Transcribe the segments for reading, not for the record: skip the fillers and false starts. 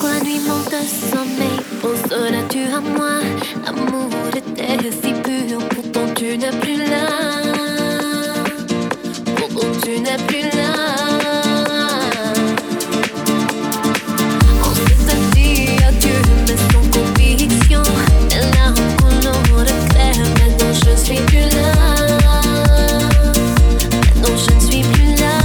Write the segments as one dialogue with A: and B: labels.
A: Pourquoi nuit manque de sommeil? Pour cela tu as moi. L'amour était si pur, pourtant tu n'es plus là. Pourtant tu n'es plus là. On s'est dit adieu, mais sans conviction. Et là on couleur de clair, maintenant je suis plus là. Maintenant je ne suis plus là.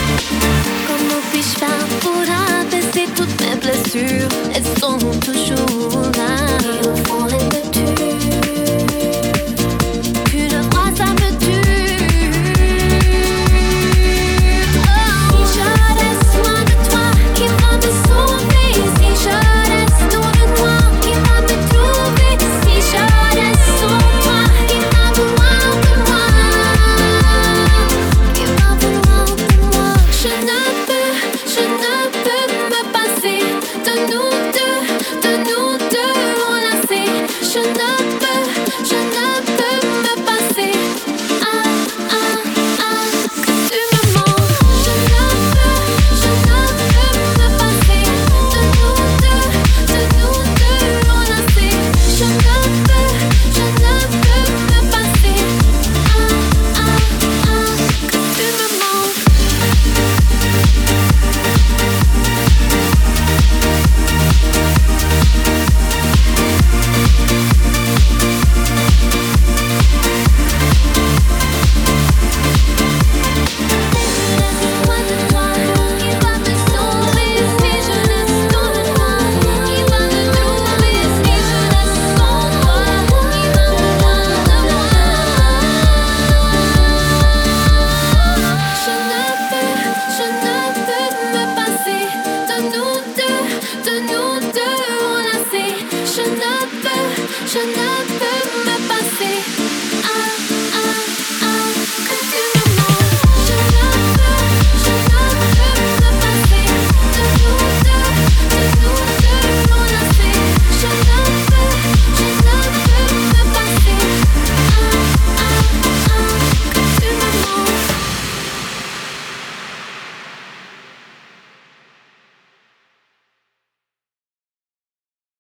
A: Elles sont toujours